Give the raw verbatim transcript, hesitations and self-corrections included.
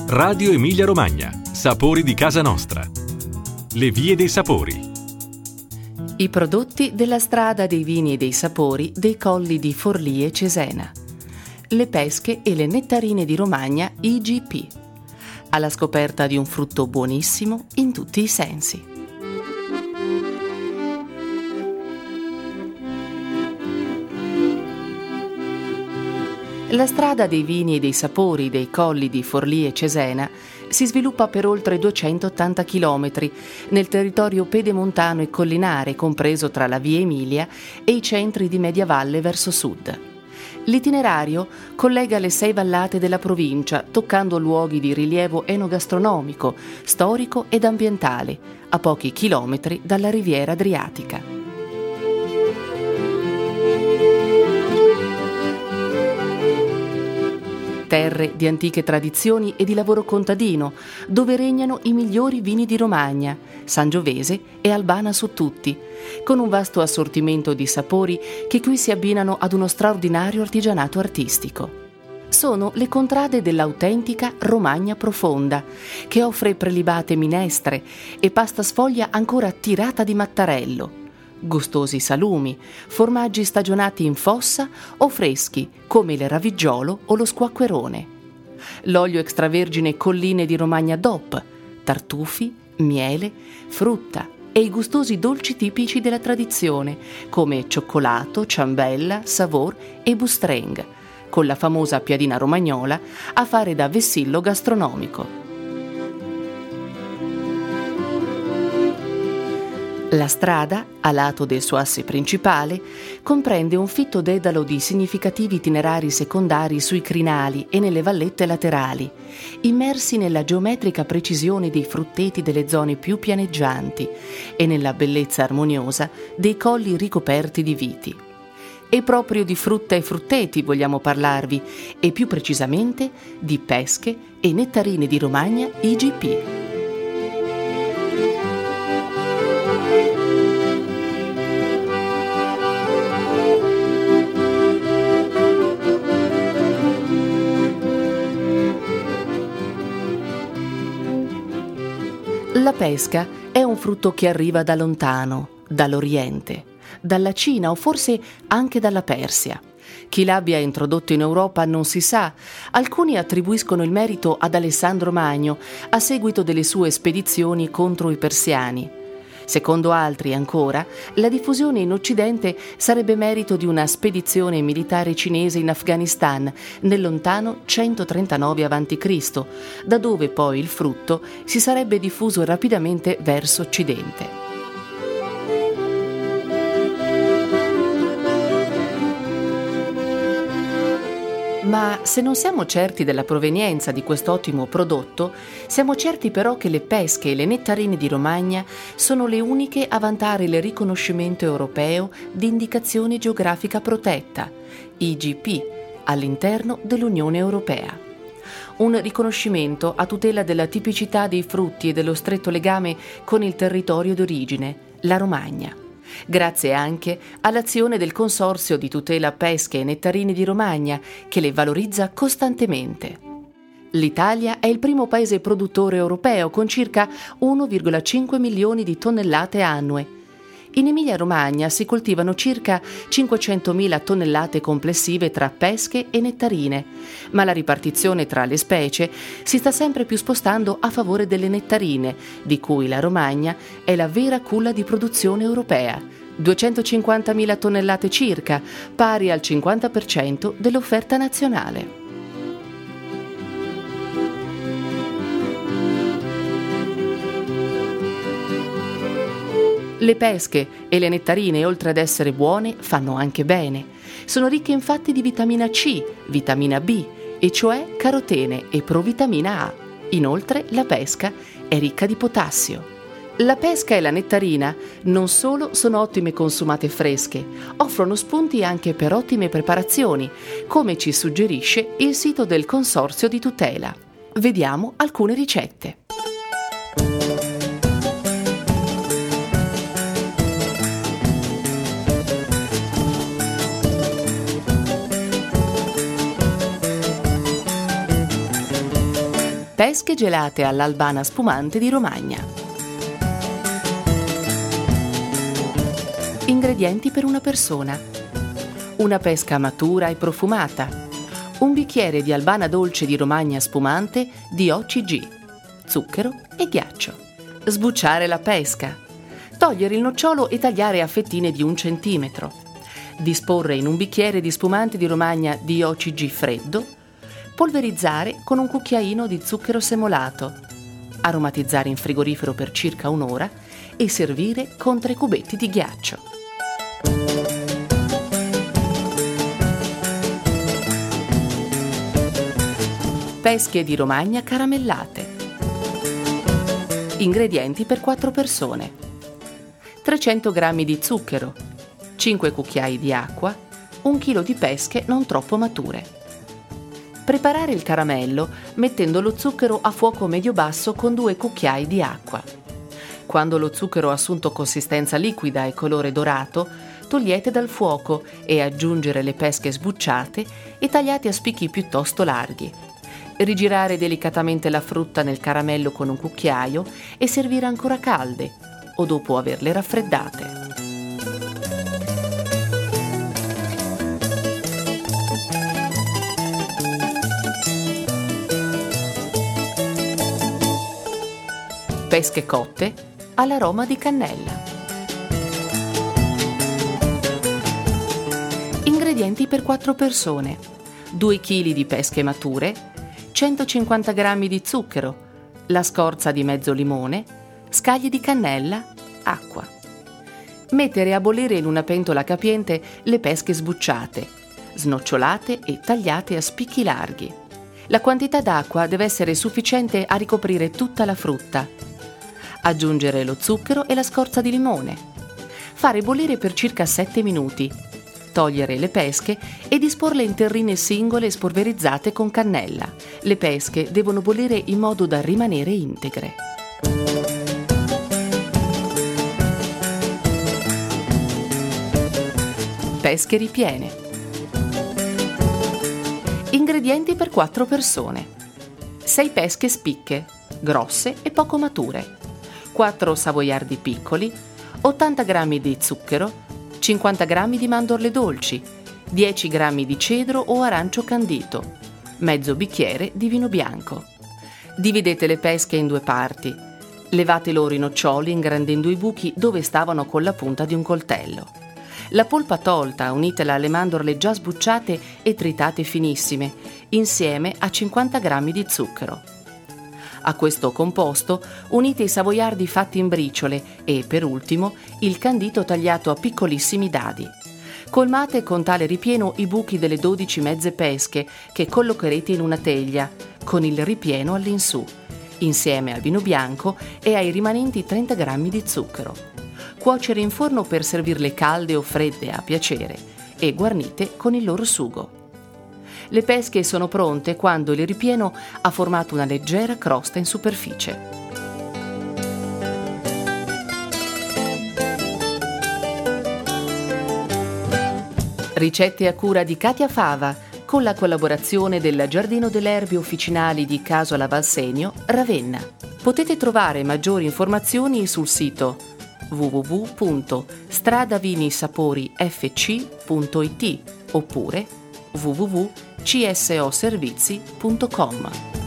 Radio Emilia Romagna. Sapori di casa nostra. Le vie dei sapori. I prodotti della strada dei vini e dei sapori dei colli di Forlì e Cesena. Le pesche e le nettarine di Romagna I G P. Alla scoperta di un frutto buonissimo in tutti i sensi. La strada dei vini e dei sapori dei colli di Forlì e Cesena si sviluppa per oltre duecentottanta chilometri nel territorio pedemontano e collinare compreso tra la Via Emilia e i centri di media valle verso sud. L'itinerario collega le sei vallate della provincia, toccando luoghi di rilievo enogastronomico, storico ed ambientale, a pochi chilometri dalla riviera Adriatica. Terre di antiche tradizioni e di lavoro contadino, dove regnano i migliori vini di Romagna, Sangiovese e Albana su tutti, con un vasto assortimento di sapori che qui si abbinano ad uno straordinario artigianato artistico. Sono le contrade dell'autentica Romagna profonda, che offre prelibate minestre e pasta sfoglia ancora tirata di mattarello, gustosi salumi, formaggi stagionati in fossa o freschi come il raviggiolo o lo squacquerone, l'olio extravergine Colline di Romagna D O P, tartufi, miele, frutta e i gustosi dolci tipici della tradizione come cioccolato, ciambella, savor e bustreng, con la famosa piadina romagnola a fare da vessillo gastronomico. La strada, a lato del suo asse principale, comprende un fitto dedalo di significativi itinerari secondari sui crinali e nelle vallette laterali, immersi nella geometrica precisione dei frutteti delle zone più pianeggianti e nella bellezza armoniosa dei colli ricoperti di viti. E proprio di frutta e frutteti vogliamo parlarvi, e più precisamente di pesche e nettarine di Romagna I G P. La pesca è un frutto che arriva da lontano, dall'Oriente, dalla Cina o forse anche dalla Persia. Chi l'abbia introdotto in Europa non si sa. Alcuni attribuiscono il merito ad Alessandro Magno a seguito delle sue spedizioni contro i persiani. Secondo altri ancora, la diffusione in Occidente sarebbe merito di una spedizione militare cinese in Afghanistan nel lontano centotrentanove avanti Cristo, da dove poi il frutto si sarebbe diffuso rapidamente verso Occidente. Ma se non siamo certi della provenienza di quest'ottimo prodotto, siamo certi però che le pesche e le nettarine di Romagna sono le uniche a vantare il riconoscimento europeo di indicazione geografica protetta, I G P, all'interno dell'Unione Europea. Un riconoscimento a tutela della tipicità dei frutti e dello stretto legame con il territorio d'origine, la Romagna. Grazie anche all'azione del Consorzio di tutela pesche e nettarini di Romagna, che le valorizza costantemente. L'Italia è il primo paese produttore europeo con circa uno virgola cinque milioni di tonnellate annue. In Emilia-Romagna si coltivano circa cinquecentomila tonnellate complessive tra pesche e nettarine, ma la ripartizione tra le specie si sta sempre più spostando a favore delle nettarine, di cui la Romagna è la vera culla di produzione europea, duecentocinquantamila tonnellate circa, pari al cinquanta per cento dell'offerta nazionale. Le pesche e le nettarine, oltre ad essere buone, fanno anche bene. Sono ricche infatti di vitamina C, vitamina B, e cioè carotene e provitamina A. Inoltre la pesca è ricca di potassio. La pesca e la nettarina non solo sono ottime consumate fresche, offrono spunti anche per ottime preparazioni, come ci suggerisce il sito del Consorzio di tutela. Vediamo alcune ricette. Pesche gelate all'albana spumante di Romagna. Ingredienti per una persona: una pesca matura e profumata, un bicchiere di albana dolce di Romagna spumante di O C G, zucchero e ghiaccio. Sbucciare la pesca: togliere il nocciolo e tagliare a fettine di un centimetro. Disporre in un bicchiere di spumante di Romagna di O C G freddo. Polverizzare con un cucchiaino di zucchero semolato. Aromatizzare in frigorifero per circa un'ora e servire con tre cubetti di ghiaccio. Pesche di Romagna caramellate. Ingredienti per quattro persone: trecento grammi di zucchero, cinque cucchiai di acqua, un chilo di pesche non troppo mature. Preparare il caramello mettendo lo zucchero a fuoco medio-basso con due cucchiai di acqua. Quando lo zucchero ha assunto consistenza liquida e colore dorato, togliete dal fuoco e aggiungere le pesche sbucciate e tagliate a spicchi piuttosto larghi. Rigirare delicatamente la frutta nel caramello con un cucchiaio e servire ancora calde o dopo averle raffreddate. Pesche cotte all'aroma di cannella. Ingredienti per quattro persone: due chili di pesche mature, centocinquanta grammi di zucchero, la scorza di mezzo limone, scaglie di cannella, acqua. Mettere a bollire in una pentola capiente le pesche sbucciate, snocciolate e tagliate a spicchi larghi. La quantità d'acqua deve essere sufficiente a ricoprire tutta la frutta. Aggiungere lo zucchero e la scorza di limone. Fare bollire per circa sette minuti. Togliere le pesche e disporle in terrine singole spolverizzate con cannella. Le pesche devono bollire in modo da rimanere integre. Pesche ripiene. Ingredienti per quattro persone: sei pesche spicche, grosse e poco mature, quattro savoiardi piccoli, ottanta grammi di zucchero, cinquanta grammi di mandorle dolci, dieci grammi di cedro o arancio candito, mezzo bicchiere di vino bianco. Dividete le pesche in due parti. Levate loro i noccioli ingrandendo i buchi dove stavano con la punta di un coltello. La polpa tolta unitela alle mandorle già sbucciate e tritate finissime, insieme a cinquanta grammi di zucchero. A questo composto unite i savoiardi fatti in briciole e, per ultimo, il candito tagliato a piccolissimi dadi. Colmate con tale ripieno i buchi delle dodici mezze pesche che collocherete in una teglia, con il ripieno all'insù, insieme al vino bianco e ai rimanenti trenta grammi di zucchero. Cuocere in forno per servirle calde o fredde a piacere e guarnite con il loro sugo. Le pesche sono pronte quando il ripieno ha formato una leggera crosta in superficie. Ricette a cura di Katia Fava, con la collaborazione del Giardino delle Erbe Officinali di Casola Valsenio, Ravenna. Potete trovare maggiori informazioni sul sito w w w punto stradavinisaporifc punto it oppure w w w punto c s o servizi punto com.